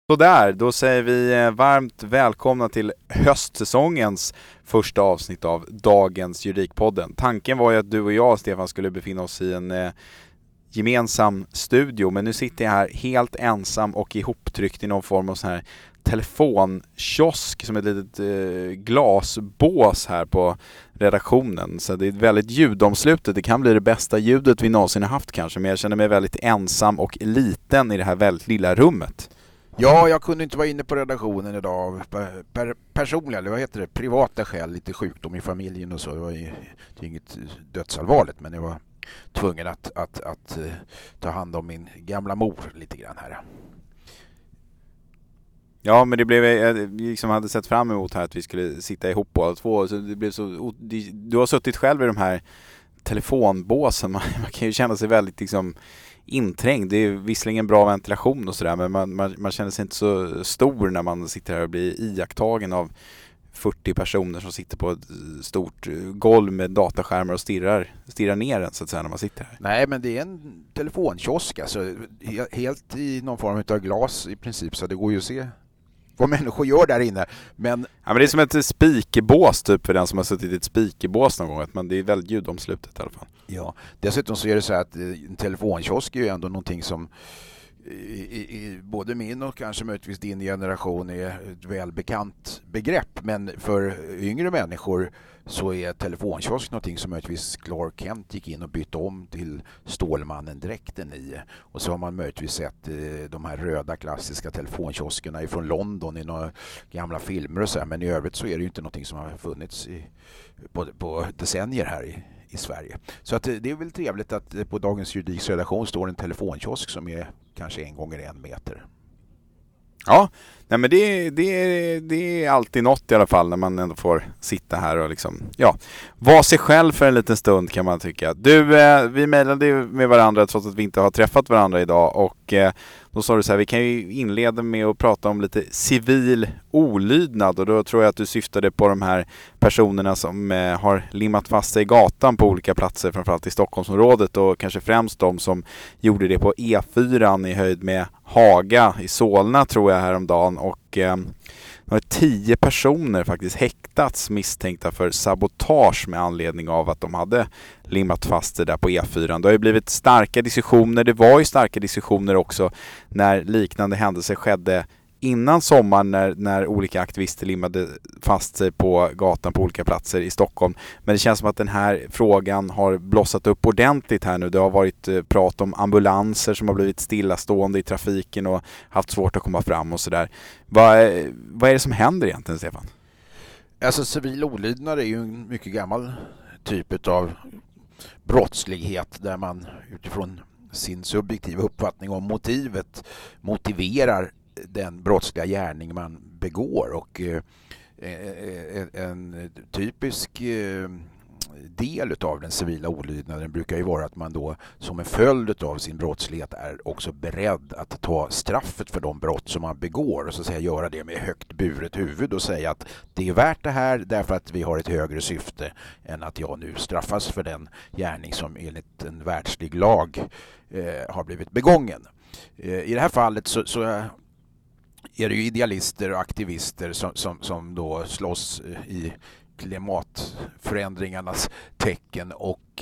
Så där, då säger vi varmt välkomna till höstsäsongens första avsnitt av dagens Juridikpodden. Tanken var ju att du och jag, Stefan, skulle befinna oss i en gemensam studio, men nu sitter jag här helt ensam och ihoptryckt i någon form av sån här telefonkiosk som ett litet glasbås här på redaktionen. Så det är ett väldigt ljudomslutet. Det kan bli det bästa ljudet vi någonsin har haft kanske, men jag känner mig väldigt ensam och liten i det här väldigt lilla rummet. Ja, jag kunde inte vara inne på redaktionen idag av personliga, eller vad heter det, privata skäl, lite sjukdom i familjen och så. Det är inget dödsallvarligt, men jag var tvungen att ta hand om min gamla mor lite grann här. Ja, men det blev, jag liksom hade sett fram emot här att vi skulle sitta ihop båda två. Så det blev så, du har suttit själv i de här telefonbåsen. Man kan ju känna sig väldigt liksom inträngd. Det är visserligen bra ventilation och sådär, men man känner sig inte så stor när man sitter här och blir iakttagen av 40 personer som sitter på ett stort golv med dataskärmar och stirrar ner en så att säga när man sitter här. Nej, men det är en telefonkiosk, alltså helt i någon form av glas i princip, så det går ju att se vad människor gör där inne. Men det är som ett spikerbås typ för den som har suttit i ett spikerbås någon gång. Men det är väldigt ljudomslutet i alla fall. Ja, dessutom så är det så att en telefonkiosk är ju ändå någonting som i både min och kanske möjligtvis din generation är ett välbekant begrepp. Men för yngre människor så är telefonkiosk någonting som möjligtvis Clark Kent gick in och bytte om till Stålmannen-dräkten i. Och så har man möjligtvis sett de här röda klassiska telefonkioskerna ifrån London i några gamla filmer och så här. Men i övrigt så är det ju inte någonting som har funnits på decennier här i Sverige. Så att det är väl trevligt att på Dagens Juridiks redaktion står en telefonkiosk som är kanske 1 gånger 1 meter. Ja, nej men det är alltid något i alla fall när man ändå får sitta här och liksom, vara sig själv för en liten stund kan man tycka. Du, vi mejlade med varandra trots att vi inte har träffat varandra idag och då sa du så här, vi kan ju inleda med att prata om lite civil olydnad och då tror jag att du syftade på de här personerna som har limmat fast sig i gatan på olika platser, framförallt i Stockholmsområdet och kanske främst de som gjorde det på E4 i höjd med Haga i Solna tror jag häromdagen och har 10 personer faktiskt häktats misstänkta för sabotage med anledning av att de hade limmat fast det där på E4. Det har ju blivit starka diskussioner, det var ju starka diskussioner också när liknande händelser skedde innan sommaren när olika aktivister limmade fast sig på gatan på olika platser i Stockholm. Men det känns som att den här frågan har blossat upp ordentligt här nu. Det har varit prat om ambulanser som har blivit stillastående i trafiken och haft svårt att komma fram och sådär. Vad är det som händer egentligen, Stefan? Alltså civil olydnad är ju en mycket gammal typ av brottslighet där man utifrån sin subjektiva uppfattning om motivet motiverar den brottsliga gärning man begår och en typisk del av den civila olydnaden brukar ju vara att man då som en följd av sin brottslighet är också beredd att ta straffet för de brott som man begår och så att säga göra det med högt buret huvud och säga att det är värt det här därför att vi har ett högre syfte än att jag nu straffas för den gärning som enligt en världslig lag har blivit begången. I det här fallet så är det ju idealister och aktivister som då slåss i klimatförändringarnas tecken och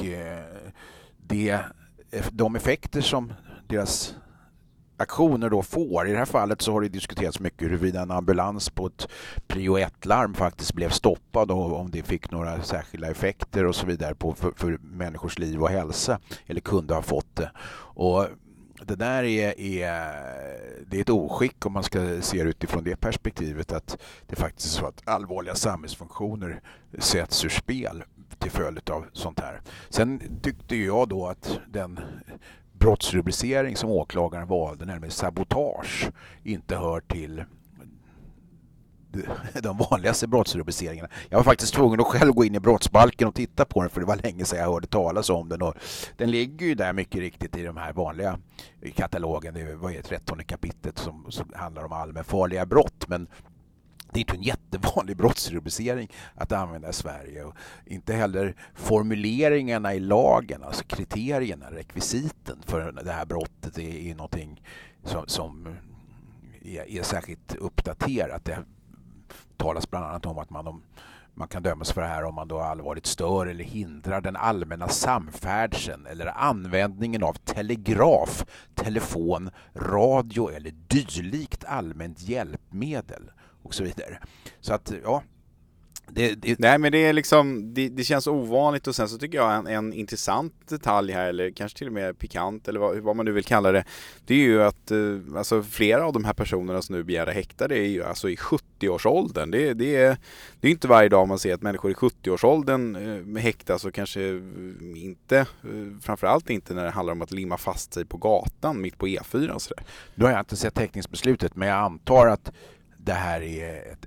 de effekter som deras aktioner då får. I det här fallet så har det diskuterats mycket huruvida en ambulans på ett prio 1-larm faktiskt blev stoppad och om det fick några särskilda effekter och så vidare för människors liv och hälsa eller kunde ha fått det. Och det där det är ett oskick om man ska se det utifrån det perspektivet att det faktiskt är så att allvarliga samhällsfunktioner sätts ur spel till följd av sånt här. Sen tyckte jag då att den brottsrubricering som åklagaren valde, nämligen sabotage, inte hör till de vanligaste brottsrubriceringarna. Jag var faktiskt tvungen att själv gå in i brottsbalken och titta på den för det var länge sedan jag hörde talas om den. Och den ligger ju där mycket riktigt i de här vanliga katalogen. Det var ju 13:e kapitlet som handlar om allmänfarliga brott. Men det är inte en jättevanlig brottsrubricering att använda i Sverige. Och inte heller formuleringarna i lagen, alltså kriterierna, rekvisiten för det här brottet är någonting som är särskilt uppdaterat. Det talas bland annat om att man kan dömas för det här om man då allvarligt stör eller hindrar den allmänna samfärdseln eller användningen av telegraf, telefon, radio eller dylikt allmänt hjälpmedel och så vidare. Så att, ja. Nej, men det är liksom, det känns ovanligt, och sen så tycker jag en intressant detalj här, eller kanske till och med pikant, eller vad man nu vill kalla det, det är ju att alltså, flera av de här personerna som nu begär häktade är ju alltså i 70-årsåldern. Det är inte varje dag man ser att människor i 70-årsåldern häktas, och kanske inte, framförallt inte när det handlar om att limma fast sig på gatan mitt på E4 och sådär. Nu har jag inte sett häktningsbeslutet, men jag antar att det här är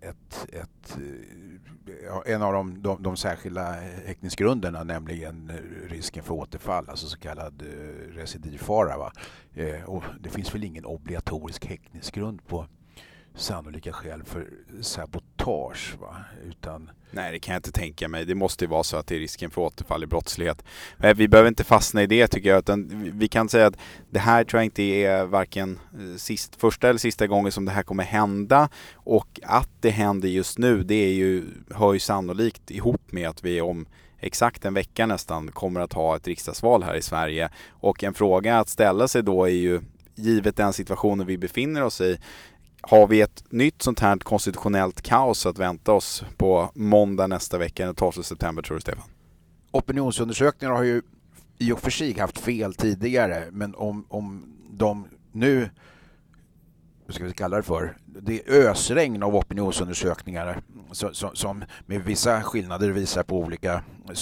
en av de särskilda häktningsgrunderna, nämligen risken för återfall, alltså så kallad recidivfara. Va? Och det finns väl ingen obligatorisk häktningsgrund på sannolika skäl för sabotage, va? Utan... Nej, det kan jag inte tänka mig. Det måste ju vara så att det är risken för återfall i brottslighet. Vi behöver inte fastna i det, tycker jag, utan vi kan säga att det här tror jag inte är varken första eller sista gången som det här kommer hända, och att det händer just nu, det hör ju sannolikt ihop med att vi om exakt en vecka nästan kommer att ha ett riksdagsval här i Sverige, och en fråga att ställa sig då är ju, givet den situationen vi befinner oss i, har vi ett nytt sånt här konstitutionellt kaos att vänta oss på måndag nästa vecka, den 12 september, tror du, Stefan? Opinionsundersökningar har ju i och för sig haft fel tidigare, men om de nu, vad ska vi kalla det för, det är ösregn av opinionsundersökningar som med vissa skillnader visar på olika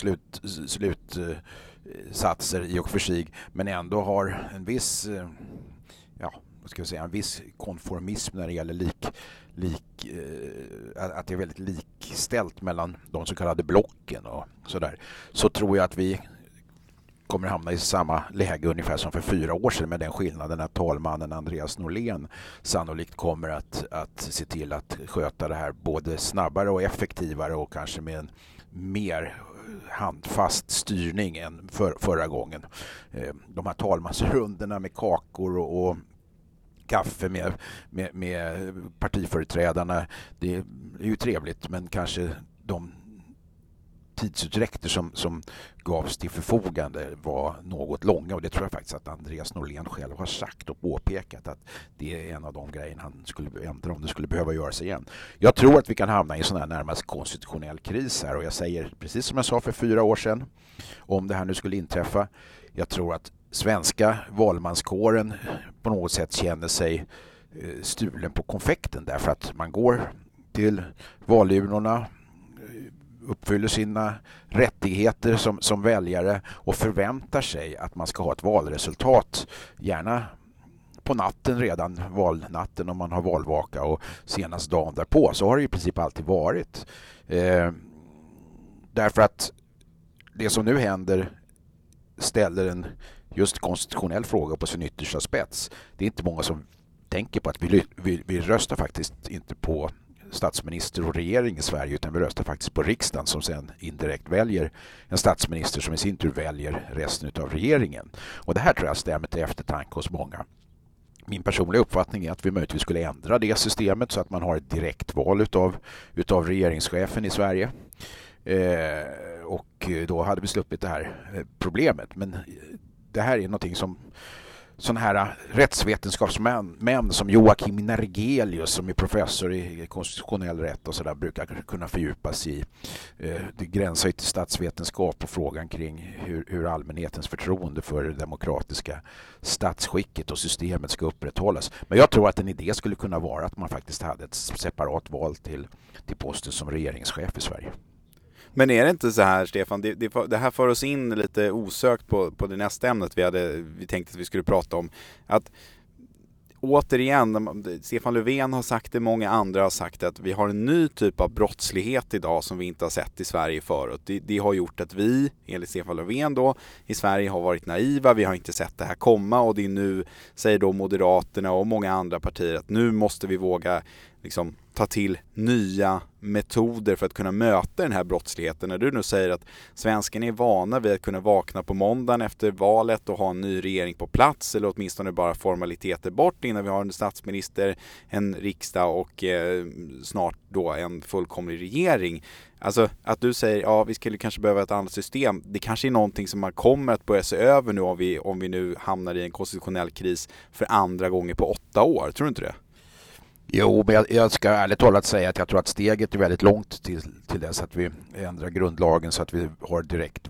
slutsatser i och för sig, men ändå har en viss en viss konformism när det gäller att det är väldigt likställt mellan de så kallade blocken och sådär, så tror jag att vi kommer hamna i samma läge ungefär som för 4 år sedan, med den skillnaden att talmannen Andreas Norlén sannolikt kommer att se till att sköta det här både snabbare och effektivare, och kanske med en mer handfast styrning än förra gången. De här talmansrundorna med kakor och kaffe med partiföreträdarna, det är ju trevligt, men kanske de tidsutdräkter som gavs till förfogande var något långa, och det tror jag faktiskt att Andreas Norlén själv har sagt och påpekat att det är en av de grejerna han skulle ändra om det skulle behöva göras igen. Jag tror att vi kan hamna i en sån här närmast konstitutionell kris här, och jag säger precis som jag sa för 4 år sedan, om det här nu skulle inträffa, jag tror att svenska valmanskåren på något sätt känner sig stulen på konfekten, därför att man går till valurnorna, uppfyller sina rättigheter som väljare och förväntar sig att man ska ha ett valresultat, gärna på natten, redan valnatten om man har valvaka, och senast dagen därpå. Så har det i princip alltid varit. Därför att det som nu händer ställer en just konstitutionell fråga på sin yttersta spets. Det är inte många som tänker på att vi röstar faktiskt inte på statsminister och regering i Sverige, utan vi röstar faktiskt på riksdagen, som sen indirekt väljer en statsminister som i sin tur väljer resten av regeringen. Och det här tror jag stämmer till eftertanke hos många. Min personliga uppfattning är att vi möjligtvis skulle ändra det systemet så att man har ett direkt val utav regeringschefen i Sverige. Och då hade vi sluppit det här problemet. Men det här är någonting som sådana här rättsvetenskapsmän som Joakim Nergelius, som är professor i konstitutionell rätt och så där, brukar kunna fördjupas i. Det gränsar ju till statsvetenskap och frågan kring hur allmänhetens förtroende för det demokratiska statsskicket och systemet ska upprätthållas. Men jag tror att en idé skulle kunna vara att man faktiskt hade ett separat val till posten som regeringschef i Sverige. Men är det inte så här, Stefan, det här för oss in lite osökt på det nästa ämnet vi tänkte att vi skulle prata om. Att återigen, Stefan Löfven har sagt det, många andra har sagt att vi har en ny typ av brottslighet idag som vi inte har sett i Sverige förut. Det har gjort att vi, enligt Stefan Löfven då, i Sverige har varit naiva, vi har inte sett det här komma, och det är nu, säger då Moderaterna och många andra partier, att nu måste vi våga liksom ta till nya metoder för att kunna möta den här brottsligheten. När du nu säger att svenskarna är vana vid att kunna vakna på måndagen efter valet och ha en ny regering på plats, eller åtminstone bara formaliteter bort innan vi har en statsminister, en riksdag och snart då en fullkomlig regering. Alltså att du säger, ja, vi skulle kanske behöva ett annat system. Det kanske är någonting som man kommer att börja se över nu om vi nu hamnar i en konstitutionell kris för andra gånger på 8 år. Tror du inte det? Jo, men jag ska ärligt talat säga att jag tror att steget är väldigt långt till dess att vi ändrar grundlagen så att vi har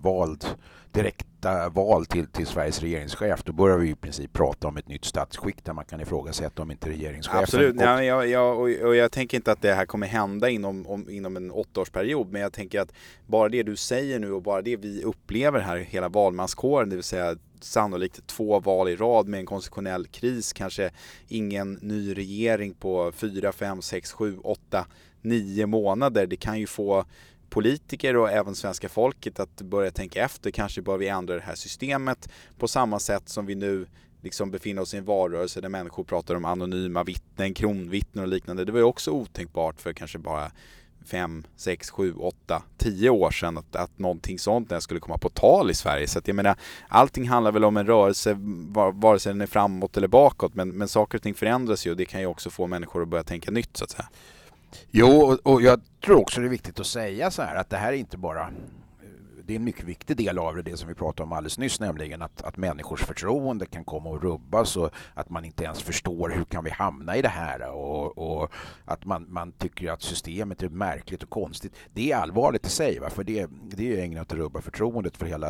direkta val till Sveriges regeringschef. Då börjar vi i princip prata om ett nytt statsskick där man kan ifrågasätta om inte regeringschefen... Absolut, jag tänker inte att det här kommer hända inom en 8-årsperiod, men jag tänker att bara det du säger nu och bara det vi upplever här, hela valmanskåren, det vill säga sannolikt 2 val i rad med en konstitutionell kris, kanske ingen ny regering på 4, 5, 6, 7, 8, 9 månader. Det kan ju få politiker och även svenska folket att börja tänka efter. Kanske bör vi ändra det här systemet på samma sätt som vi nu liksom befinner oss i en valrörelse där människor pratar om anonyma vittnen, kronvittnen och liknande. Det var ju också otänkbart för kanske bara 5, 6, 7, 8, 10 år sedan att någonting sånt skulle komma på tal i Sverige. Så att jag menar, allting handlar väl om en rörelse, vare sig den är framåt eller bakåt, men saker och ting förändras ju, och det kan ju också få människor att börja tänka nytt så att säga. Jo, och jag tror också det är viktigt att säga så här att det här är inte bara... Det är en mycket viktig del av det som vi pratade om alldeles nyss, nämligen att människors förtroende kan komma att rubbas och att man inte ens förstår hur kan vi hamna i det här och att man tycker att systemet är märkligt och konstigt. Det är allvarligt i sig, va? För det är ägnat att rubba förtroendet för hela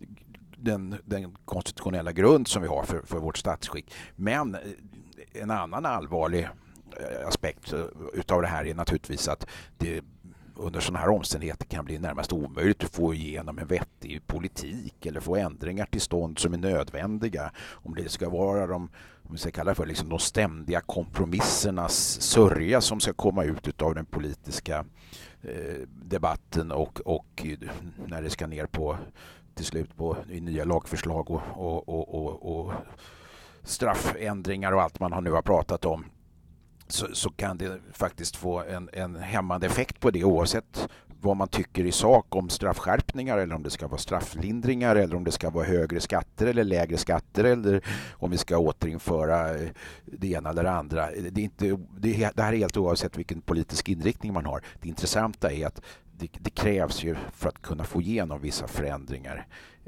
den konstitutionella grund som vi har för vårt statsskick. Men en annan allvarlig aspekt utav det här är naturligtvis att det under sådana här omständigheter kan bli närmast omöjligt att få igenom en vettig politik eller få ändringar till stånd som är nödvändiga. Om det ska vara om vi ska kalla för liksom de ständiga kompromissernas sörja som ska komma ut av den politiska debatten och när det ska ner på till slut på i nya lagförslag och straffändringar och allt man nu har pratat om. Så kan det faktiskt få en hämmande effekt på det, oavsett vad man tycker i sak om straffskärpningar eller om det ska vara strafflindringar eller om det ska vara högre skatter eller lägre skatter eller om vi ska återinföra det ena eller det andra. Det här är helt oavsett vilken politisk inriktning man har. Det intressanta är att det krävs ju för att kunna få igenom vissa förändringar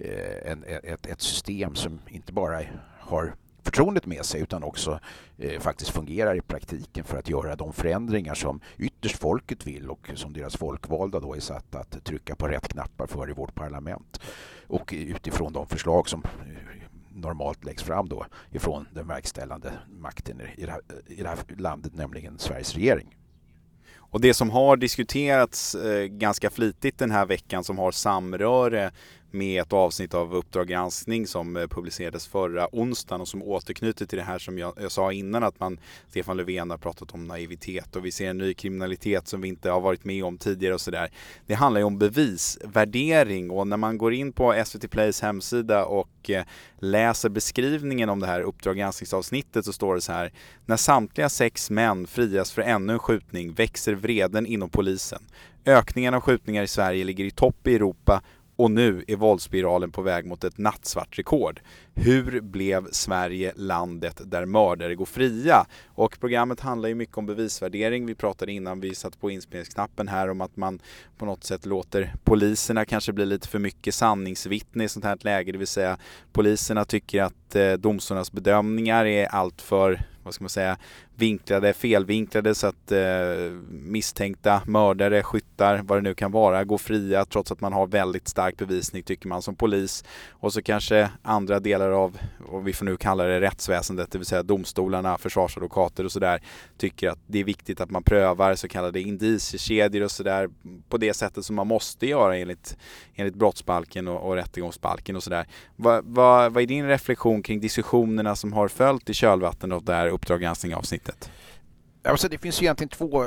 ett system som inte bara har förtroendet med sig utan också faktiskt fungerar i praktiken för att göra de förändringar som ytterst folket vill och som deras folkvalda då är satt att trycka på rätt knappar för i vårt parlament. Och utifrån de förslag som normalt läggs fram då ifrån den verkställande makten i det här landet, nämligen Sveriges regering. Och det som har diskuterats ganska flitigt den här veckan som har samröre med ett avsnitt av Uppdrag granskning som publicerades förra onsdagen och som återknyter till det här som jag sa innan, att Stefan Löfven har pratat om naivitet och vi ser en ny kriminalitet som vi inte har varit med om tidigare och sådär. Det handlar ju om bevisvärdering, och när man går in på SVT Plays hemsida och läser beskrivningen om det här Uppdrag granskningsavsnittet så står det så här: när samtliga 6 män frias för ännu en skjutning växer vreden inom polisen. Ökningen av skjutningar i Sverige ligger i topp i Europa och nu är våldsspiralen på väg mot ett nattsvart rekord. Hur blev Sverige landet där mördare går fria? Och programmet handlar ju mycket om bevisvärdering. Vi pratade innan vi satt på inspelningsknappen här om att man på något sätt låter poliserna kanske bli lite för mycket sanningsvittne i sånt här läge. Det vill säga poliserna tycker att domstolarnas bedömningar är allt för, vad ska man säga, felvinklade så att misstänkta mördare, skyttar, vad det nu kan vara, går fria trots att man har väldigt stark bevisning, tycker man som polis. Och så kanske andra delar av, och vi får nu kalla det rättsväsendet, det vill säga domstolarna, försvarsadvokater och sådär, tycker att det är viktigt att man prövar så kallade indiciekedjor och sådär på det sättet som man måste göra enligt brottsbalken och rättegångsbalken och sådär. Vad är din reflektion kring diskussionerna som har följt i kölvatten av det här Uppdrag granskning-avsnittet? Alltså det finns ju egentligen 2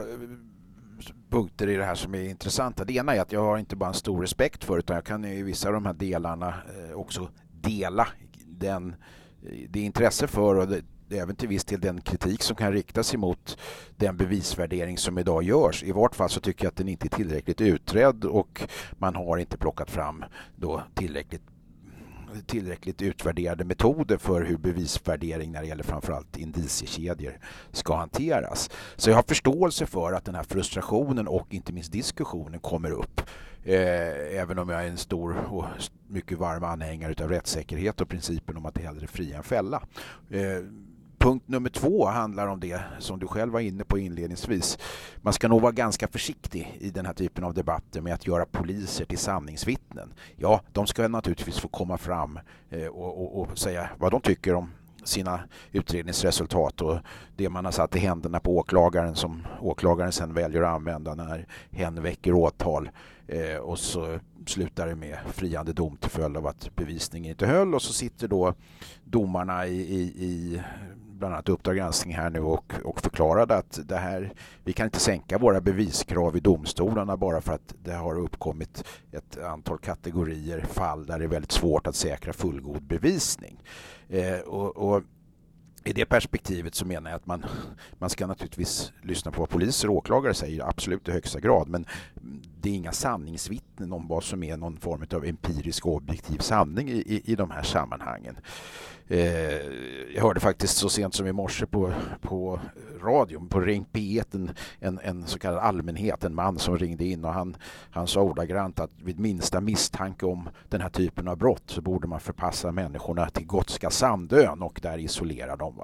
punkter i det här som är intressanta. Det ena är att jag har inte bara en stor respekt för, utan jag kan i vissa av de här delarna också dela det intresse för och även till viss del den kritik som kan riktas emot den bevisvärdering som idag görs. I vart fall så tycker jag att den inte är tillräckligt utredd och man har inte plockat fram då tillräckligt utvärderade metoder för hur bevisvärdering när det gäller framförallt indiciekedjor ska hanteras. Så jag har förståelse för att den här frustrationen och inte minst diskussionen kommer upp. Även om jag är en stor och mycket varm anhängare av rättssäkerhet och principen om att det hellre fria än fälla. Punkt nummer 2 handlar om det som du själv var inne på inledningsvis. Man ska nog vara ganska försiktig i den här typen av debatter med att göra poliser till sanningsvittnen. Ja, de ska naturligtvis få komma fram och säga vad de tycker om sina utredningsresultat och det man har satt i händerna på åklagaren som åklagaren sen väljer att använda när hen väcker åtal. Och så slutar det med friande dom till följd av att bevisningen inte höll, och så sitter då domarna i bland annat Uppdrag granskning här nu och förklarade att det här, vi kan inte sänka våra beviskrav i domstolarna bara för att det har uppkommit ett antal kategorier fall där det är väldigt svårt att säkra fullgod bevisning. Och i det perspektivet så menar jag att man ska naturligtvis lyssna på vad poliser och åklagare säger, absolut i högsta grad, men det är inga sanningsvittnen om vad som är någon form av empirisk och objektiv sanning i de här sammanhangen. Jag hörde faktiskt så sent som i morse på radion, på Ring P1, en så kallad allmänhet, en man som ringde in och han sa ordagrant att vid minsta misstanke om den här typen av brott så borde man förpassa människorna till Gotska Sandön och där isolera dem.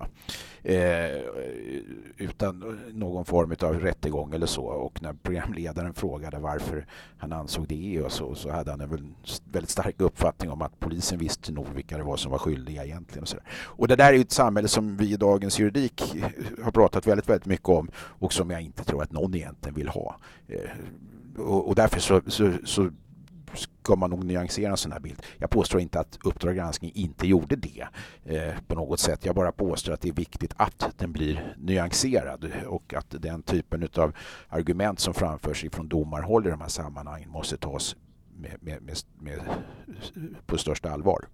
Utan någon form av rättegång eller så, och när programledaren frågade varför han ansåg det och så hade han en väldigt stark uppfattning om att polisen visste nog vilka det var som var skyldiga egentligen. Och det där är ett samhälle som vi i dagens juridik har pratat väldigt, väldigt mycket om och som jag inte tror att någon egentligen vill ha. Och därför så ska man nog nyansera en sån här bild. Jag påstår inte att Uppdrag granskning inte gjorde det på något sätt. Jag bara påstår att det är viktigt att den blir nyanserad och att den typen av argument som framförs från domarhåll i de här sammanhangen måste tas med på största allvar.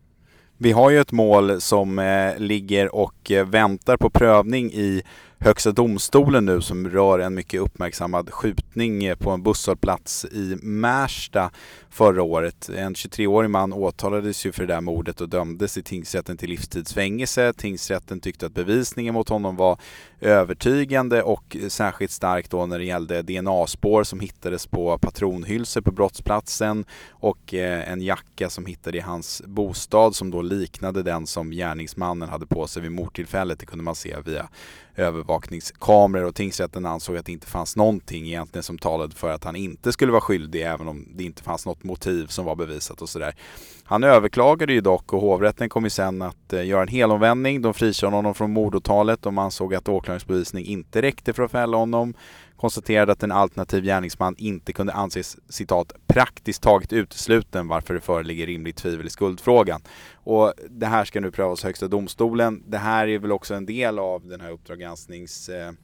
Vi har ju ett mål som ligger och väntar på prövning i Högsta domstolen nu som rör en mycket uppmärksammad skjutning på en busshållplats i Märsta förra året. En 23-årig man åtalades ju för det där mordet och dömdes i tingsrätten till livstidsfängelse. Tingsrätten tyckte att bevisningen mot honom var övertygande och särskilt starkt då när det gällde DNA-spår som hittades på patronhylsor på brottsplatsen och en jacka som hittade i hans bostad som då liknade den som gärningsmannen hade på sig vid mordtillfället. Det kunde man se via övervakningskameror, och tingsrätten ansåg att det inte fanns någonting egentligen som talade för att han inte skulle vara skyldig, även om det inte fanns något motiv som var bevisat och sådär. Han överklagade ju dock och hovrätten kom ju sen att göra en helomvändning. De frikände honom från mordåtalet. De ansåg att åklagningsbevisning inte räckte för att fälla honom. Konstaterade att en alternativ gärningsman inte kunde anses, citat, praktiskt taget utesluten, varför det föreligger rimligt tvivel i skuldfrågan. Och det här ska nu prövas Högsta domstolen. Det här är väl också en del av den här uppdragsgranskningen.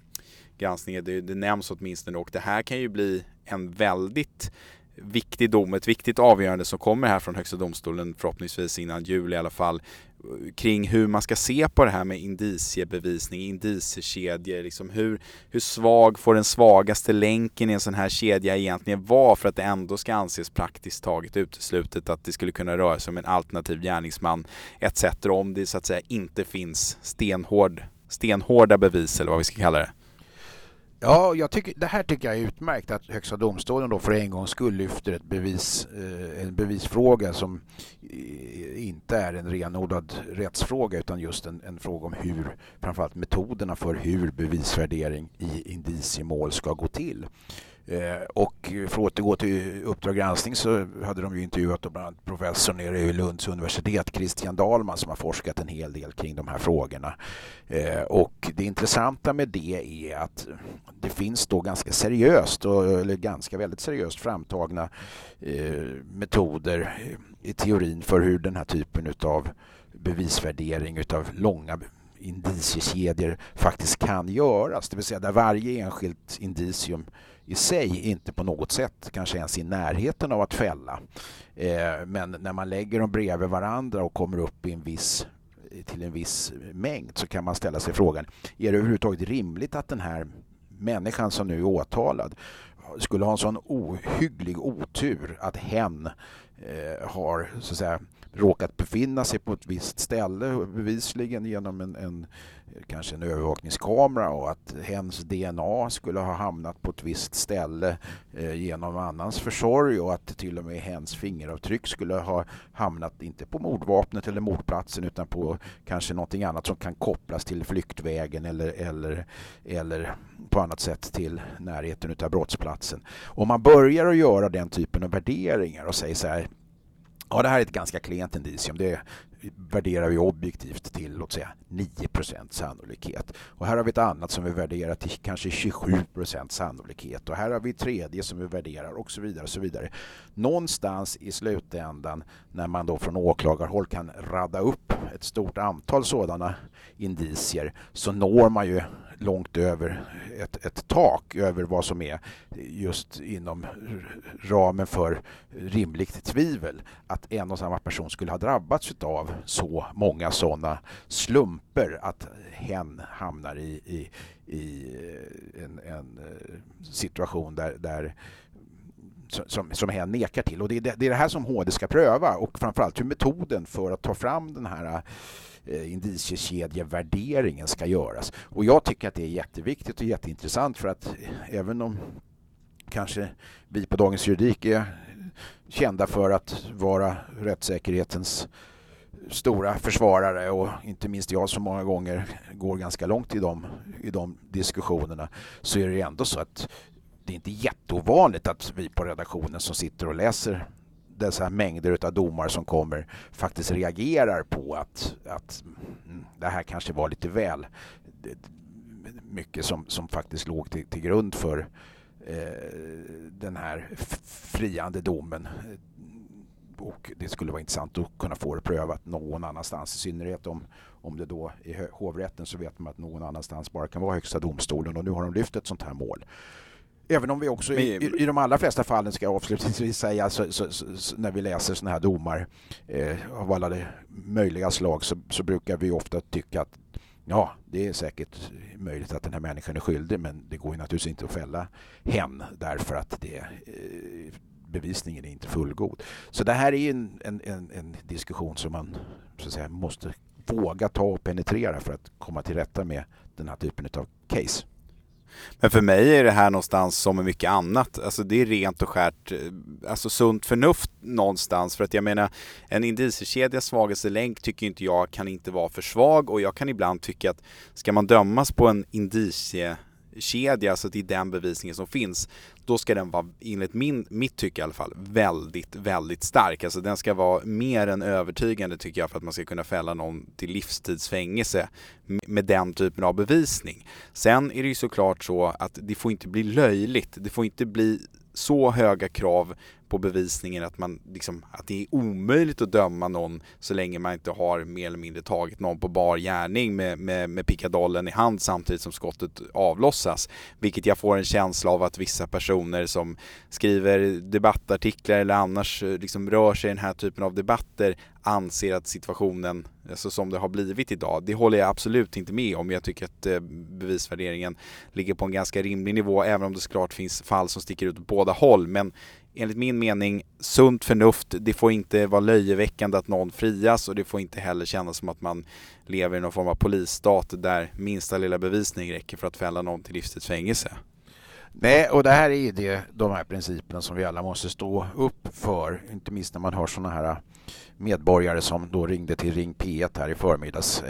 Det nämns åtminstone, och det här kan ju bli en väldigt viktig dom, ett viktigt avgörande som kommer här från Högsta domstolen förhoppningsvis innan jul i alla fall, kring hur man ska se på det här med indiciebevisning, indiciekedjor, liksom hur svag får den svagaste länken i en sån här kedja egentligen vara för att det ändå ska anses praktiskt taget uteslutet att det skulle kunna röra sig om en alternativ gärningsman etc. om det så att säga inte finns stenhårda bevis eller vad vi ska kalla det. Ja, det här tycker jag är utmärkt att Högsta domstolen då för en gång skulle lyfter en bevisfråga som inte är en renodlad rättsfråga utan just en fråga om hur, framförallt metoderna för hur bevisvärdering i indiciemål ska gå till. Och för att återgå till Uppdrag granskning så hade de ju intervjuat bland annat professor nere i Lunds universitet, Christian Dahlman, som har forskat en hel del kring de här frågorna. Och det intressanta med det är att det finns då ganska seriöst väldigt seriöst framtagna metoder i teorin för hur den här typen av bevisvärdering utav långa indiciekedjor faktiskt kan göras. Det vill säga där varje enskilt indicium i sig inte på något sätt kanske ens i närheten av att fälla. Men när man lägger dem bredvid varandra och kommer upp i en viss till en viss mängd, så kan man ställa sig frågan, är det överhuvudtaget rimligt att den här människan som nu är åtalad skulle ha en sån ohygglig otur att hen har så att säga råkat befinna sig på ett visst ställe, bevisligen genom kanske en övervakningskamera, och att hens DNA skulle ha hamnat på ett visst ställe genom annans försorg, och att till och med hens fingeravtryck skulle ha hamnat inte på mordvapnet eller mordplatsen utan på kanske någonting annat som kan kopplas till flyktvägen eller på annat sätt till närheten av brottsplatsen. Om man börjar att göra den typen av värderingar och säger så här: ja, det här är ett ganska klent indicium. Det värderar vi objektivt till, låt säga, 9% sannolikhet. Och här har vi ett annat som vi värderar till kanske 27% sannolikhet. Och här har vi ett tredje som vi värderar, och så vidare och så vidare. Någonstans i slutändan, när man då från åklagarhåll kan radda upp ett stort antal sådana indicier, så når man ju långt över ett tak över vad som är just inom ramen för rimligt tvivel att en och samma person skulle ha drabbats av så många sådana slumper att hen hamnar i en situation där som hen nekar till. Och det är det här som HD ska pröva, och framförallt hur metoden för att ta fram den här indiciekedjevärderingen ska göras. Och jag tycker att det är jätteviktigt och jätteintressant, för att även om kanske vi på Dagens Juridik är kända för att vara rättssäkerhetens stora försvarare, och inte minst jag som många gånger går ganska långt i de diskussionerna, så är det ändå så att det är inte jätteovanligt att vi på redaktionen som sitter och läser dessa mängder av domar som kommer faktiskt reagerar på att det här kanske var lite väl mycket som faktiskt låg till grund för den här friande domen. Och det skulle vara intressant att kunna få det prövat någon annanstans, i synnerhet om det då är hovrätten, så vet man att någon annanstans bara kan vara högsta domstolen, och nu har de lyft ett sånt här mål. Även om vi också i de allra flesta fallen, ska jag avslutningsvis säga, så när vi läser såna här domar av alla möjliga slag, så brukar vi ofta tycka att ja, det är säkert möjligt att den här människan är skyldig, men det går ju naturligtvis inte att fälla hen därför att bevisningen är inte fullgod. Så det här är en diskussion som man så att säga måste våga ta och penetrera för att komma till rätta med den här typen av case. Men för mig är det här någonstans som med mycket annat. Alltså det är rent och skärt, alltså sunt förnuft någonstans. För att jag menar, en indiciekedjas svagaste länk tycker inte jag kan inte vara för svag. Och jag kan ibland tycka att ska man dömas på en indiciekedja, alltså till den bevisningen som finns, då ska den vara, enligt mitt tycke i alla fall, väldigt, väldigt stark. Alltså den ska vara mer än övertygande, tycker jag, för att man ska kunna fälla någon till livstidsfängelse med den typen av bevisning. Sen är det ju såklart så att det får inte bli löjligt. Det får inte bli så höga krav på bevisningen att man liksom, att det är omöjligt att döma någon så länge man inte har mer eller mindre tagit någon på bar gärning med pickadollen i hand samtidigt som skottet avlossas. Vilket jag får en känsla av att vissa personer som skriver debattartiklar eller annars liksom rör sig i den här typen av debatter anser att situationen, alltså som det har blivit idag, det håller jag absolut inte med om. Jag tycker att bevisvärderingen ligger på en ganska rimlig nivå, även om det såklart finns fall som sticker ut åt båda håll. Men enligt min mening, sunt förnuft, det får inte vara löjeväckande att någon frias, och det får inte heller kännas som att man lever i någon form av polisstat där minsta lilla bevisning räcker för att fälla någon till livstidsfängelse. Nej, och det här är ju de här principerna som vi alla måste stå upp för, inte minst när man har såna här medborgare som då ringde till Ring P1 här i förmiddags.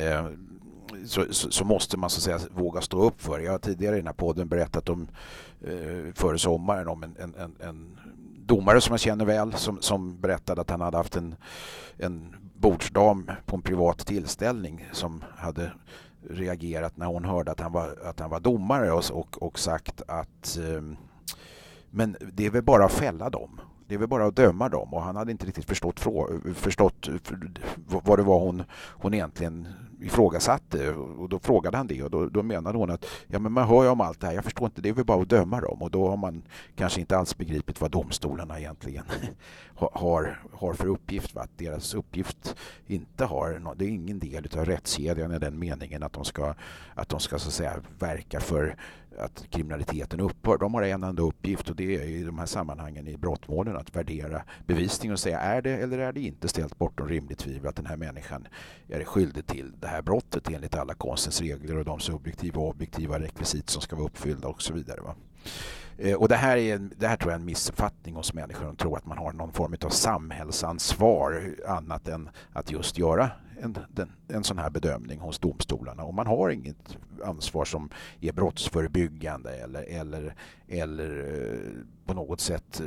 Så måste man så att säga våga stå upp för. Jag har tidigare i den här podden berättat om före sommaren om en domare som jag känner väl som berättade att han hade haft en bordsdam på en privat tillställning som hade reagerat när hon hörde att han var domare och sagt att men det är väl bara att fälla dem. Det är väl bara att döma dem, och han hade inte riktigt förstått vad det var hon egentligen ifrågasatte, och då frågade han det, och då menade hon att ja, men man hör ju om allt det här, jag förstår inte, det är väl bara att döma dem, och då har man kanske inte alls begripit vad domstolarna egentligen har för uppgift, va? Att deras uppgift inte har, det är ingen del av rättskedjan i den meningen att de ska så att säga verka för att kriminaliteten upphör. De har en enda uppgift, och det är i de här sammanhangen i brottmålen att värdera bevisning och säga är det eller är det inte ställt bortom rimligt tvivel att den här människan är skyldig till det här brottet enligt alla konstens regler och de subjektiva och objektiva rekvisit som ska vara uppfyllda och så vidare, va? Och det här tror jag är en missuppfattning hos människor. De tror att man har någon form av samhällsansvar annat än att just göra en sån här bedömning hos domstolarna. Och man har inget ansvar som är brottsförebyggande eller på något sätt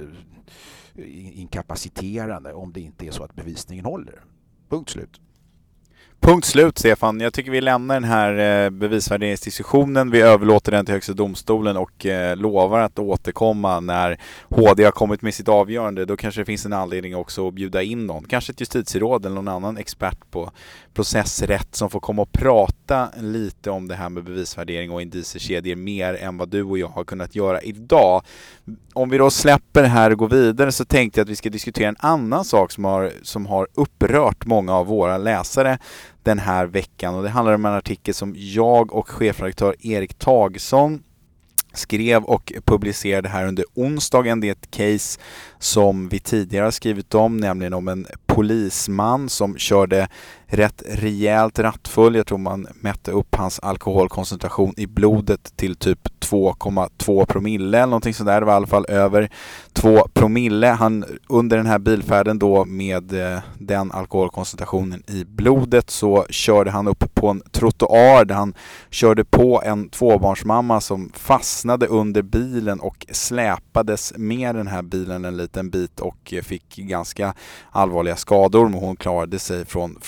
inkapaciterande om det inte är så att bevisningen håller. Punkt slut. Punkt slut, Stefan. Jag tycker vi lämnar den här bevisvärderingsdiskussionen. Vi överlåter den till Högsta domstolen och lovar att återkomma när HD har kommit med sitt avgörande. Då kanske det finns en anledning också att bjuda in någon. Kanske ett justitieråd eller någon annan expert på processrätt som får komma och prata lite om det här med bevisvärdering och indiciekedjor mer än vad du och jag har kunnat göra idag. Om vi då släpper det här och går vidare så tänkte jag att vi ska diskutera en annan sak som har upprört många av våra läsare den här veckan. Och det handlar om en artikel som jag och chefredaktör Erik Tagesson skrev och publicerade här under onsdagen. Det är ett case som vi tidigare har skrivit om, nämligen om en polisman som körde rätt rejält rattfull. Jag tror man mätte upp hans alkoholkoncentration i blodet till typ 2,2 promille eller någonting sådär. Det var i alla fall över 2 promille. Han under den här bilfärden då med den alkoholkoncentrationen i blodet så körde han upp på en trottoar där han körde på en tvåbarnsmamma som fastnade under bilen och släpades med den här bilen en liten bit och fick ganska allvarliga skador, men hon klarade sig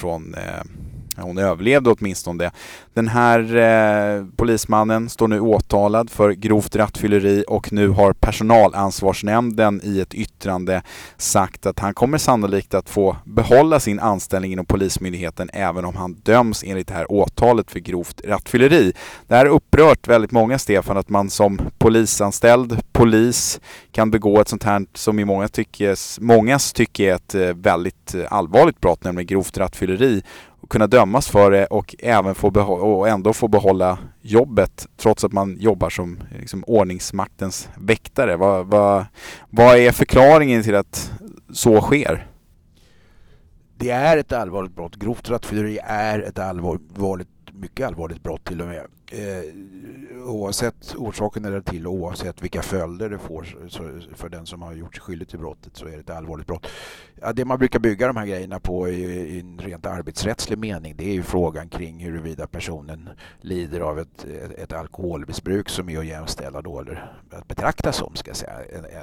hon överlevde åtminstone det. Den här polismannen står nu åtalad för grovt rattfylleri och nu har personalansvarsnämnden i ett yttrande sagt att han kommer sannolikt att få behålla sin anställning inom polismyndigheten även om han döms enligt det här åtalet för grovt rattfylleri. Det här har upprört väldigt många, Stefan, att man som polisanställd polis kan begå ett sånt här som i mångas tycker är ett väldigt allvarligt brott, nämligen grovt rattfylleri, och kunna dömas för det och även ändå få behålla jobbet trots att man jobbar som liksom ordningsmaktens väktare. Vad är förklaringen till att så sker? Det är ett allvarligt brott. Grovt rattfylleri är ett mycket allvarligt brott till och med. Oavsett orsaken eller till och oavsett vilka följder det får för den som har gjort sig skyldig till brottet så är det ett allvarligt brott. Ja, det man brukar bygga de här grejerna på i en rent arbetsrättslig mening, det är ju frågan kring huruvida personen lider av ett alkoholmissbruk som är att jämställa då, eller att betrakta som, ska jag säga,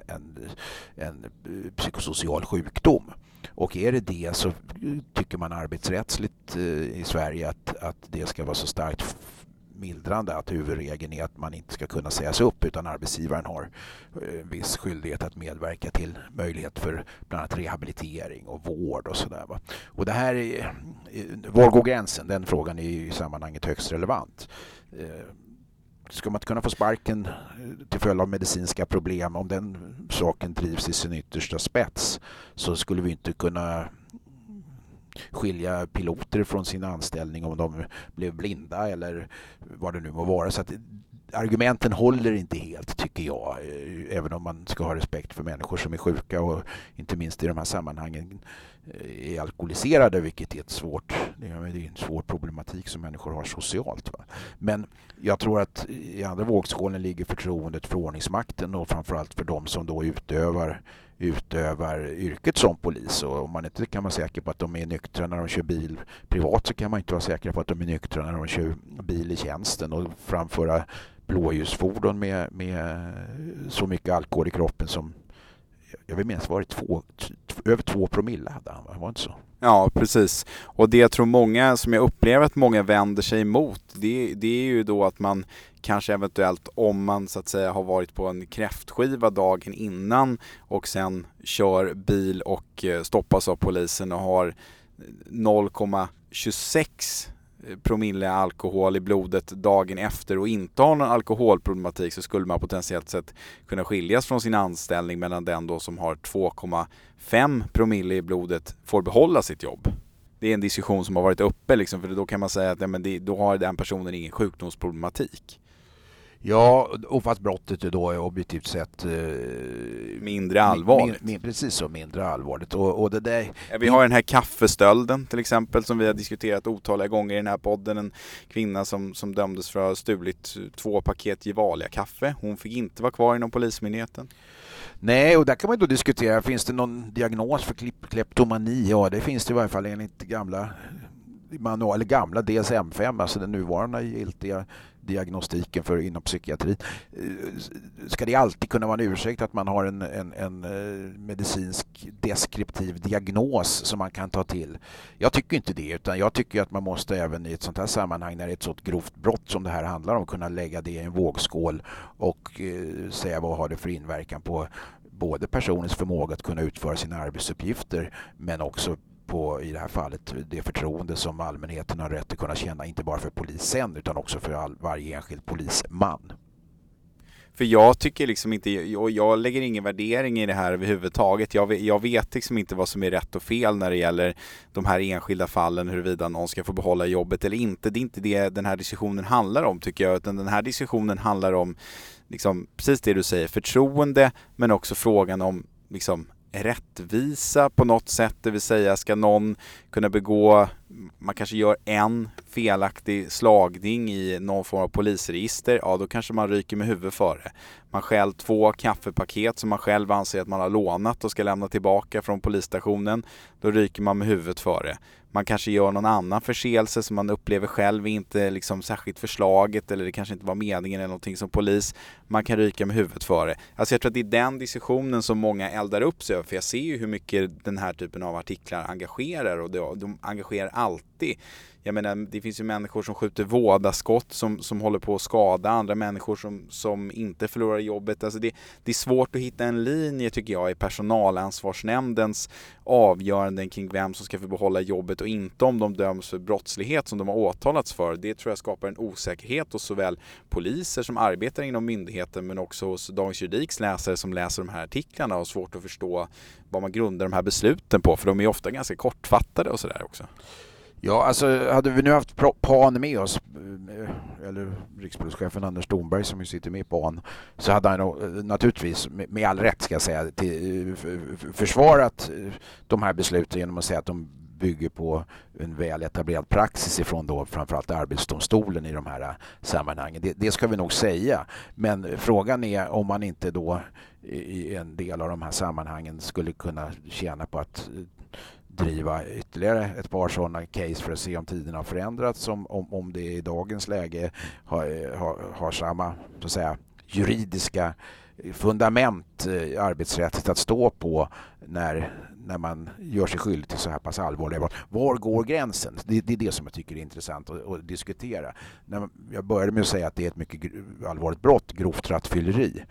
en psykosocial sjukdom. Och är det så tycker man arbetsrättsligt i Sverige att det ska vara så starkt mildrande att huvudregeln är att man inte ska kunna sägas upp utan arbetsgivaren har en viss skyldighet att medverka till möjlighet för bland annat rehabilitering och vård och sådär, va. Och det här är, var går gränsen? Den frågan är i sammanhanget högst relevant. Ska man kunna få sparken till följd av medicinska problem, om den saken drivs i sin yttersta spets, så skulle vi inte kunna skilja piloter från sin anställning om de blev blinda eller vad det nu må vara. Så att argumenten håller inte helt, tycker jag, även om man ska ha respekt för människor som är sjuka och inte minst i de här sammanhangen är alkoholiserade, vilket är det är en svår problematik som människor har socialt, va? Men jag tror att i andra vågskålen ligger förtroendet för ordningsmakten och framförallt för de som då utövar yrket som polis. Och om man inte kan vara säker på att de är nyktra när de kör bil privat, så kan man inte vara säker på att de är nyktra när de kör bil i tjänsten, och framföra blåljusfordon med så mycket alkohol i kroppen som jag vill minnas var det över 2 promille hade han, var inte så? Ja, precis. Och det jag tror många, som jag upplever att många vänder sig emot, det är ju då att man kanske eventuellt, om man så att säga har varit på en kräftskiva dagen innan och sen kör bil och stoppas av polisen och har 0,26 promille alkohol i blodet dagen efter och inte har någon alkoholproblematik, så skulle man potentiellt sett kunna skiljas från sin anställning, medan den då som har 2,5 promille i blodet får behålla sitt jobb. Det är en diskussion som har varit uppe liksom, för då kan man säga att då har den personen ingen sjukdomsproblematik. Ja, och fast brottet är då objektivt sett mindre allvarligt. Precis så, mindre allvarligt. Och det där... Vi har den här kaffestölden till exempel, som vi har diskuterat otaliga gånger i den här podden. En kvinna som dömdes för att ha stulit 2 paket Gevalia kaffe. Hon fick inte vara kvar inom polismyndigheten. Nej, och där kan man då diskutera, finns det någon diagnos för kleptomani? Ja, det finns det i varje fall enligt gamla DSM-5, alltså den nuvarande giltiga diagnostiken för inom psykiatri. Ska det alltid kunna vara en ursäkt att man har en medicinsk deskriptiv diagnos som man kan ta till? Jag tycker inte det, utan jag tycker att man måste även i ett sånt här sammanhang, när det är ett sådant grovt brott som det här handlar om, kunna lägga det i en vågskål och säga vad har det för inverkan på både personens förmåga att kunna utföra sina arbetsuppgifter, men också på, i det här fallet, det förtroende som allmänheten har rätt att kunna känna, inte bara för polisen utan också för varje enskild polisman. För jag tycker liksom inte, jag lägger ingen värdering i det här överhuvudtaget. Jag vet liksom inte vad som är rätt och fel när det gäller de här enskilda fallen, huruvida någon ska få behålla jobbet eller inte. Det är inte det den här diskussionen handlar om, tycker jag, utan den här diskussionen handlar om liksom, precis det du säger, förtroende, men också frågan om liksom rättvisa på något sätt, det vill säga ska någon kunna begå, man kanske gör en felaktig slagning i någon form av polisregister, ja då kanske man ryker med huvudet före. Man stjäl 2 kaffepaket som man själv anser att man har lånat och ska lämna tillbaka från polisstationen, då ryker man med huvudet före. Man kanske gör någon annan förseelse som man upplever själv inte liksom särskilt förslaget, eller det kanske inte var meningen eller någonting som polis. Man kan ryka med huvudet före. Alltså jag tror att det är den diskussionen som många eldar upp sig över, för jag ser ju hur mycket den här typen av artiklar engagerar, och de engagerar alltid. Jag menar, det finns ju människor som skjuter vådaskott som håller på att skada andra människor som inte förlorar jobbet. Alltså det är svårt att hitta en linje, tycker jag, i personalansvarsnämndens avgöranden kring vem som ska få behålla jobbet och inte, om de döms för brottslighet som de har åtalats för. Det tror jag skapar en osäkerhet hos såväl poliser som arbetar inom myndigheten, men också hos Dagens Juridiks läsare som läser de här artiklarna, och svårt att förstå vad man grundar de här besluten på, för de är ofta ganska kortfattade och sådär också. Ja, alltså hade vi nu haft PAN med oss, eller rikspolischefen Anders Stormberg som ju sitter med i PAN, så hade han naturligtvis med all rätt, ska jag säga, försvarat de här besluten genom att säga att de bygger på en väl etablerad praxis ifrån då framförallt Arbetsdomstolen i de här sammanhangen. Det ska vi nog säga, men frågan är om man inte då i en del av de här sammanhangen skulle kunna tjäna på att driva ytterligare ett par sådana case för att se om tiden har förändrats, om det i dagens läge har samma, så att säga, juridiska fundament arbetsrättet att stå på när man gör sig skyldig till så här pass allvarliga brott. Var går gränsen? Det är det som jag tycker är intressant att diskutera. Jag började med att säga att det är ett mycket allvarligt brott, grovt rattfylleri.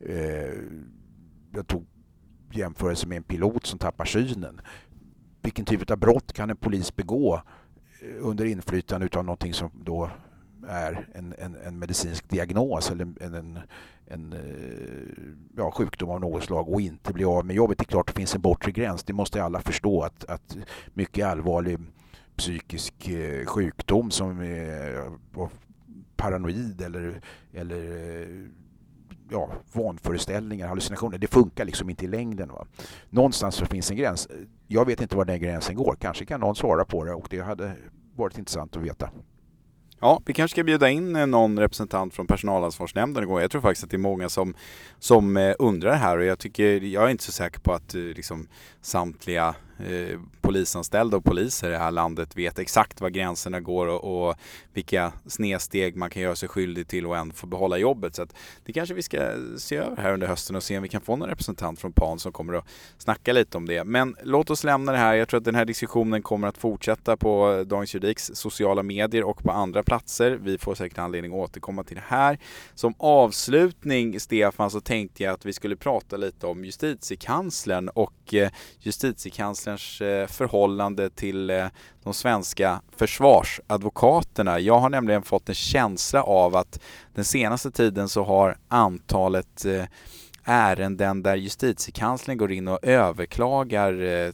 Jag tog jämförelse med en pilot som tappar synen. Vilken typ av brott kan en polis begå under inflytande av någonting som då är en medicinsk diagnos eller en sjukdom av något slag, och inte bli av med jobbet? Det är klart det finns en bortre gräns. Det måste alla förstå, att mycket allvarlig psykisk sjukdom som är paranoid eller vanföreställningar, hallucinationer, det funkar liksom inte i längden. Va? Någonstans så finns en gräns. Jag vet inte var den gränsen går. Kanske kan någon svara på det, och det hade varit intressant att veta. Ja, vi kanske ska bjuda in någon representant från personalansvarsnämnden igår. Jag tror faktiskt att det är många som undrar det här, och jag är inte så säker på att liksom samtliga polisanställda och poliser i det här landet vet exakt var gränserna går och vilka snedsteg man kan göra sig skyldig till och ändå få behålla jobbet. Så att det kanske vi ska se över här under hösten och se om vi kan få någon representant från PAN som kommer att snacka lite om det. Men låt oss lämna det här. Jag tror att den här diskussionen kommer att fortsätta på Dagens Juridiks sociala medier och på andra platser. Vi får säkert anledning att återkomma till det här. Som avslutning, Stefan, så tänkte jag att vi skulle prata lite om justitiekanslern och justitiekanslern ministerns förhållande till de svenska försvarsadvokaterna. Jag har nämligen fått en känsla av att den senaste tiden så har antalet ärenden där justitiekanslern går in och överklagar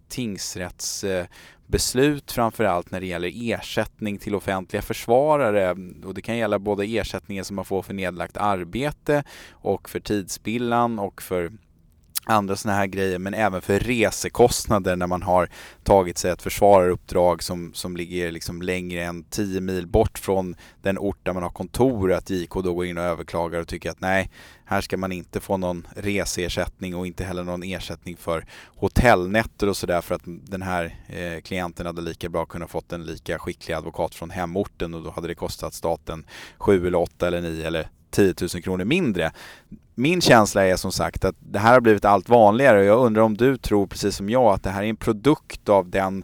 tingsrättsbeslut, framförallt när det gäller ersättning till offentliga försvarare, och det kan gälla både ersättningen som man får för nedlagt arbete och för tidsspillan och för andra såna här grejer, men även för resekostnader när man har tagit sig ett försvararuppdrag som ligger liksom längre än 10 mil bort från den ort där man har kontor, att JK då går in och överklagar och tycker att nej, här ska man inte få någon reseersättning och inte heller någon ersättning för hotellnätter och sådär, för att den här klienten hade lika bra kunnat fått en lika skicklig advokat från hemorten, och då hade det kostat staten 7 eller 8 eller 9 eller 10 000 kronor mindre. Min känsla är som sagt att det här har blivit allt vanligare, och jag undrar om du tror precis som jag att det här är en produkt av den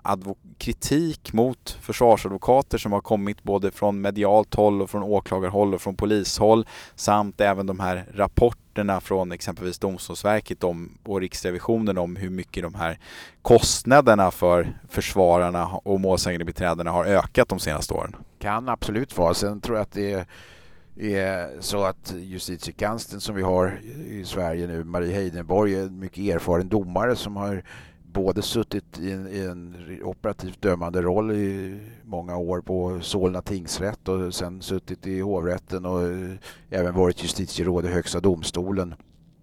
kritik mot försvarsadvokater som har kommit både från medialt håll och från åklagarhåll och från polishåll, samt även de här rapporterna från exempelvis Domstolsverket och Riksrevisionen om hur mycket de här kostnaderna för försvararna och målsägandebiträdena har ökat de senaste åren. Kan absolut vara. Sen tror jag att det är så att justitiekanslern som vi har i Sverige nu, Marie Heidenborg, är en mycket erfaren domare som har både suttit i en operativt dömande roll i många år på Solna tingsrätt och sen suttit i hovrätten och även varit justitieråd i Högsta domstolen.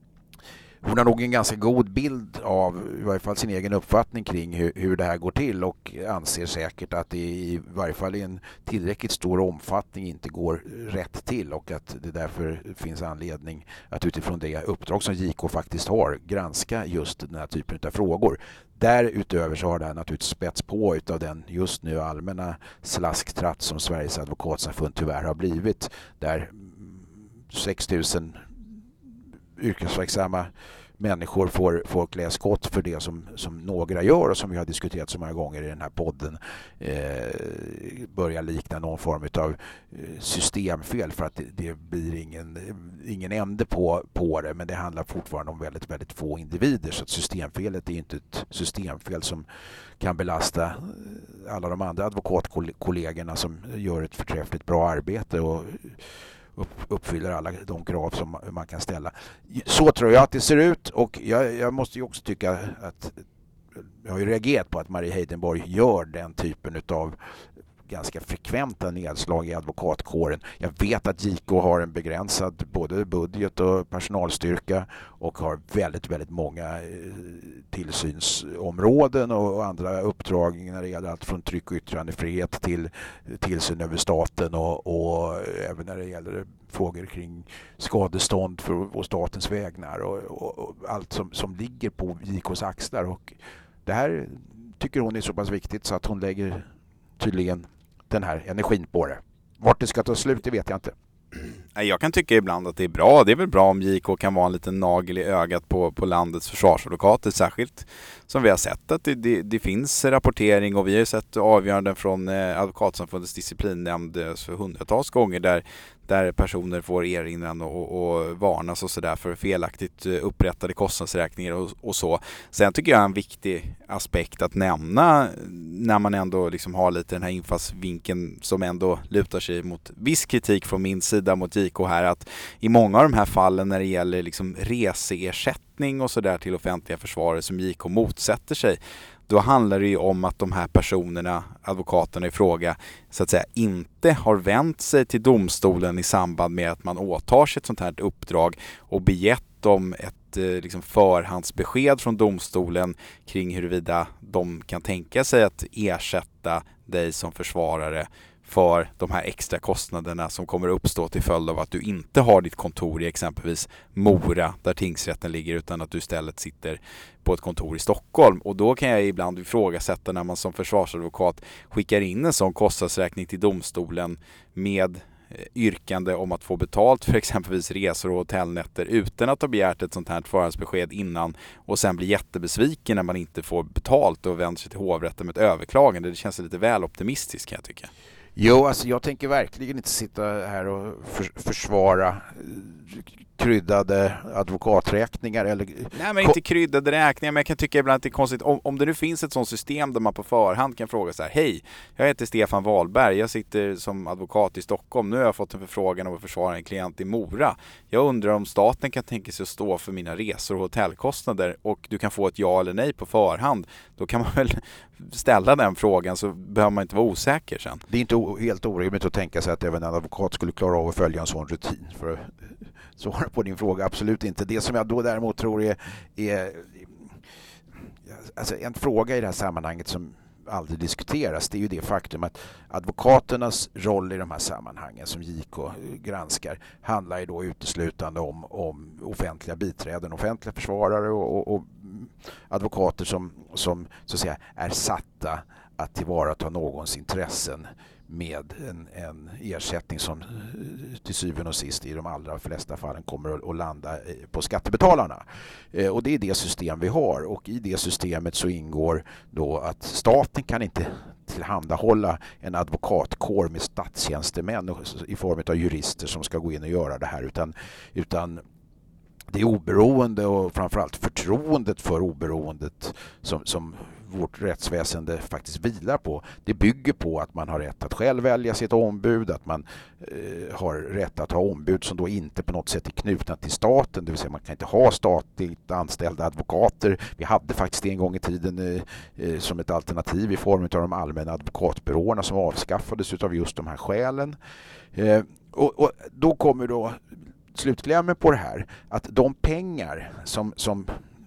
Hon har nog en ganska god bild av i varje fall sin egen uppfattning kring hur det här går till, och anser säkert att det i varje fall i en tillräckligt stor omfattning inte går rätt till, och att det därför finns anledning att utifrån det uppdrag som JK faktiskt har granska just den här typen av frågor. Därutöver så har det här naturligtvis spets på utav den just nu allmänna slasktratt som Sveriges advokatsamfund tyvärr har blivit, där 6 000 yrkesverksamma människor får klä skott för det som några gör, och som vi har diskuterat så många gånger i den här podden börjar likna någon form av systemfel, för att det blir ingen ände på det, men det handlar fortfarande om väldigt, väldigt få individer, så att systemfelet är inte ett systemfel som kan belasta alla de andra advokatkollegorna som gör ett förträffligt bra arbete och uppfyller alla de krav som man kan ställa. Så tror jag att det ser ut, och jag måste ju också tycka att jag har ju reagerat på att Marie Heidenborg gör den typen av ganska frekventa nedslag i advokatkåren. Jag vet att JK har en begränsad både budget och personalstyrka och har väldigt, väldigt många tillsynsområden och andra uppdrag när det gäller allt från tryck- och yttrandefrihet till tillsyn över staten och även när det gäller frågor kring skadestånd för statens vägnar och allt som ligger på JKs axlar. Och det här tycker hon är så pass viktigt så att hon lägger tydligen den här energin på det. Vart det ska ta slut, det vet jag inte. Jag kan tycka ibland att det är bra. Det är väl bra om JK kan vara en liten nagel i ögat på landets försvarsadvokater, särskilt som vi har sett att det finns rapportering, och vi har sett avgöranden från Advokatsamfundets disciplinnämnd för hundratals gånger där personer får erinran och varnas och sådär för felaktigt upprättade kostnadsräkningar och så. Sen tycker jag en viktig aspekt att nämna när man ändå liksom har lite den här infallsvinkeln som ändå lutar sig mot viss kritik från min sida mot JK här, att i många av de här fallen när det gäller liksom reseersättning och sådär till offentliga försvarare som JK motsätter sig, då handlar det ju om att de här personerna, advokaterna i fråga, så att säga inte har vänt sig till domstolen i samband med att man åtar sig ett sånt här uppdrag och begett om ett liksom förhandsbesked från domstolen kring huruvida de kan tänka sig att ersätta dig som försvarare för de här extra kostnaderna som kommer uppstå till följd av att du inte har ditt kontor i exempelvis Mora där tingsrätten ligger, utan att du istället sitter på ett kontor i Stockholm. Och då kan jag ibland ifrågasätta när man som försvarsadvokat skickar in en sån kostnadsräkning till domstolen med yrkande om att få betalt för exempelvis resor och hotellnätter utan att ha begärt ett sånt här förhandsbesked innan, och sen blir jättebesviken när man inte får betalt och vänder sig till hovrätten med ett överklagande. Det känns lite väl optimistiskt, kan jag tycka. Jo, alltså jag tänker verkligen inte sitta här och försvara kryddade advokaträkningar eller... Nej, men inte kryddade räkningar, men jag kan tycka ibland att det är konstigt om det nu finns ett sånt system där man på förhand kan fråga så här: hej, jag heter Stefan Wahlberg, jag sitter som advokat i Stockholm, nu har jag fått en förfrågan om att försvara en klient i Mora. Jag undrar om staten kan tänka sig att stå för mina resor och hotellkostnader, och du kan få ett ja eller nej på förhand. Då kan man väl ställa den frågan, så behöver man inte vara osäker sen. Det är inte helt orimligt att tänka sig att även en advokat skulle klara av att följa en sån rutin. För att svara på din fråga, absolut inte. Det som jag då däremot tror är alltså en fråga i det här sammanhanget som aldrig diskuteras, det är ju det faktum att advokaternas roll i de här sammanhangen som JK granskar handlar ju då uteslutande om offentliga biträden, offentliga försvarare och advokater som så att säga är satta att tillvarata någons intressen med en ersättning som till syvende och sist i de allra flesta fallen kommer att landa på skattebetalarna. Och det är det system vi har, och i det systemet så ingår då att staten kan inte tillhandahålla en advokatkår med statstjänstemän i form av jurister som ska gå in och göra det här, utan det är oberoende och framförallt förtroendet för oberoendet som vårt rättsväsende faktiskt vilar på. Det bygger på att man har rätt att själv välja sitt ombud, att man har rätt att ha ombud som då inte på något sätt är knutna till staten, det vill säga man kan inte ha statligt anställda advokater. Vi hade faktiskt en gång i tiden som ett alternativ i form av de allmänna advokatbyråerna som avskaffades av just de här skälen. Och då kommer då slutklämmen på det här, att de pengar som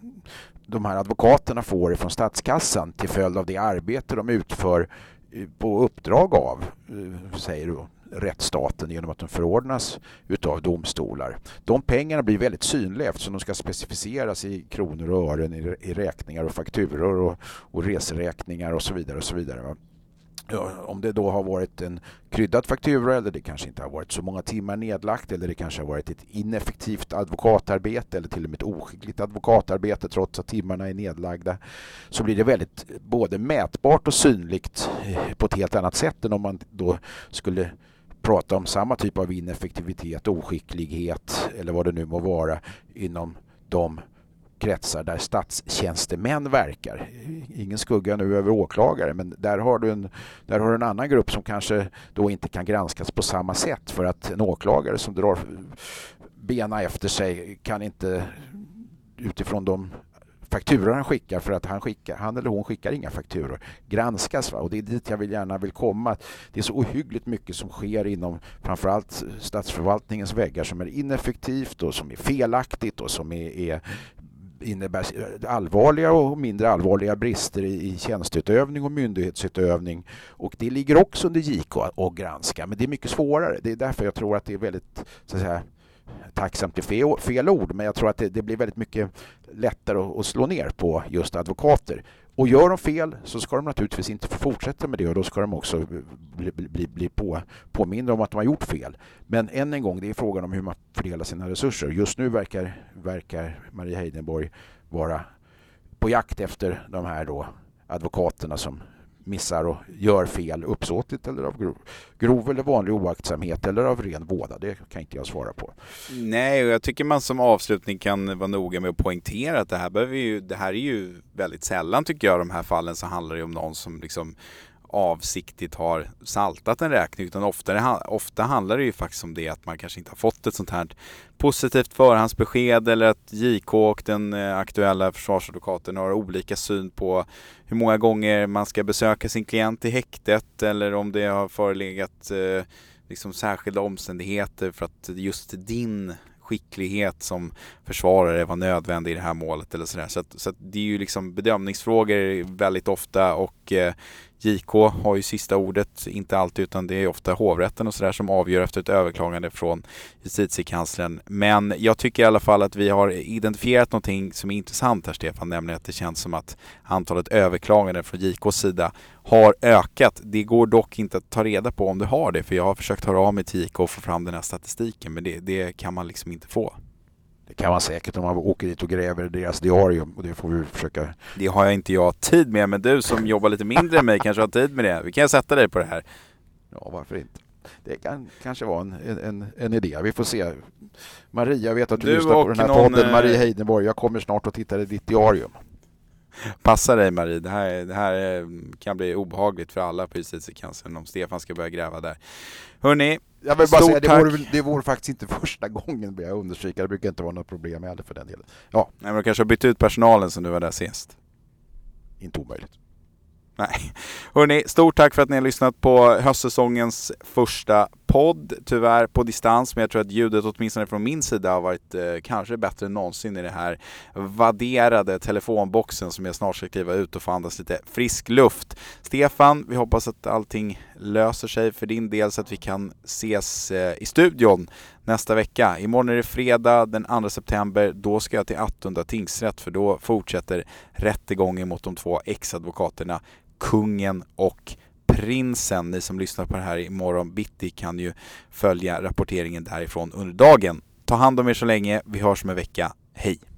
de här advokaterna får från statskassan till följd av det arbete de utför på uppdrag av, säger du, rättsstaten genom att de förordnas utav domstolar. De pengarna blir väldigt synliga eftersom de ska specificeras i kronor och ören i räkningar och fakturor och reseräkningar och så vidare och så vidare. Ja, om det då har varit en kryddad faktura eller det kanske inte har varit så många timmar nedlagt eller det kanske har varit ett ineffektivt advokatarbete eller till och med ett oskickligt advokatarbete trots att timmarna är nedlagda, så blir det väldigt både mätbart och synligt på ett helt annat sätt än om man då skulle prata om samma typ av ineffektivitet, oskicklighet eller vad det nu må vara inom de kretsar där statstjänstemän verkar. Ingen skugga nu över åklagare, men där har du en annan grupp som kanske då inte kan granskas på samma sätt, för att en åklagare som drar bena efter sig kan inte utifrån de fakturor han skickar, för att han eller hon skickar inga fakturor, granskas. Va? Och det är dit jag gärna vill komma. Det är så ohyggligt mycket som sker inom framförallt statsförvaltningens väggar som är ineffektivt och som är felaktigt och som innebär allvarliga och mindre allvarliga brister i tjänsteutövning och myndighetsutövning, och det ligger också under JK att granska, men det är mycket svårare. Det är därför jag tror att det är väldigt, så att säga, tacksamt till fel ord, men jag tror att det blir väldigt mycket lättare att slå ner på just advokater. Och gör de fel så ska de naturligtvis inte få fortsätta med det, och då ska de också bli påminna om att de har gjort fel. Men än en gång, det är frågan om hur man fördelar sina resurser. Just nu verkar Maria Heidenborg vara på jakt efter de här då advokaterna som missar och gör fel uppsåtligt eller av grov eller vanlig oaktsamhet eller av ren våda. Det kan inte jag svara på. Nej, och jag tycker man som avslutning kan vara noga med att poängtera att det här är ju väldigt sällan, tycker jag, de här fallen så handlar det om någon som liksom avsiktligt har saltat en räkning, utan ofta handlar det ju faktiskt om det att man kanske inte har fått ett sånt här positivt förhandsbesked, eller att JK och den aktuella försvarsadvokaten har olika syn på hur många gånger man ska besöka sin klient i häktet, eller om det har förelegat liksom särskilda omständigheter för att just din skicklighet som försvarare var nödvändig i det här målet eller sådär. Så att det är ju liksom bedömningsfrågor väldigt ofta, och JK har ju sista ordet, inte alltid, utan det är ofta hovrätten och sådär som avgör efter ett överklagande från justitiekanslern. Men jag tycker i alla fall att vi har identifierat någonting som är intressant här, Stefan, nämligen att det känns som att antalet överklaganden från JKs sida har ökat. Det går dock inte att ta reda på om det har det, för jag har försökt höra av mig till JK och få fram den här statistiken, men det kan man liksom inte få. Det kan man säkert om man åker dit och gräver deras diarium, och det får vi försöka. Det har jag inte tid med, men du som jobbar lite mindre än mig kanske har tid med det. Vi kan sätta dig på det här. Ja, varför inte? det kan kanske vara en idé. Vi får se. Maria, vet att du Du lyssnar på och den här någon, podden. Maria Heidenborg, jag kommer snart och tittar i ditt diarium. Passa dig Marie, det här kan bli obehagligt för alla på Justitiekanslern om Stefan ska börja gräva där. Hörrni, jag vill bara stort säga, tack. det vore faktiskt inte första gången, vill jag understryka. Det brukar inte vara något problem heller för den delen. Ja, Nej, men de kanske har bytt ut personalen som du var där sist. inte omöjligt. Nej. Hörrni, stort tack för att ni har lyssnat på höstsäsongens första podd. Tyvärr på distans, men jag tror att ljudet åtminstone från min sida har varit kanske bättre än någonsin i det här vadderade telefonboxen som jag snart ska kliva ut och få andas lite frisk luft. Stefan, vi hoppas att allting löser sig för din del så att vi kan ses i studion nästa vecka. Imorgon är det fredag den 2 september. Då ska jag till Attunda tingsrätt för då fortsätter rättegången mot de 2 ex-advokaterna Kungen och Prinsen. Ni som lyssnar på det här imorgon bitti kan ju följa rapporteringen därifrån under dagen. Ta hand om er så länge. Vi hörs om en vecka. Hej!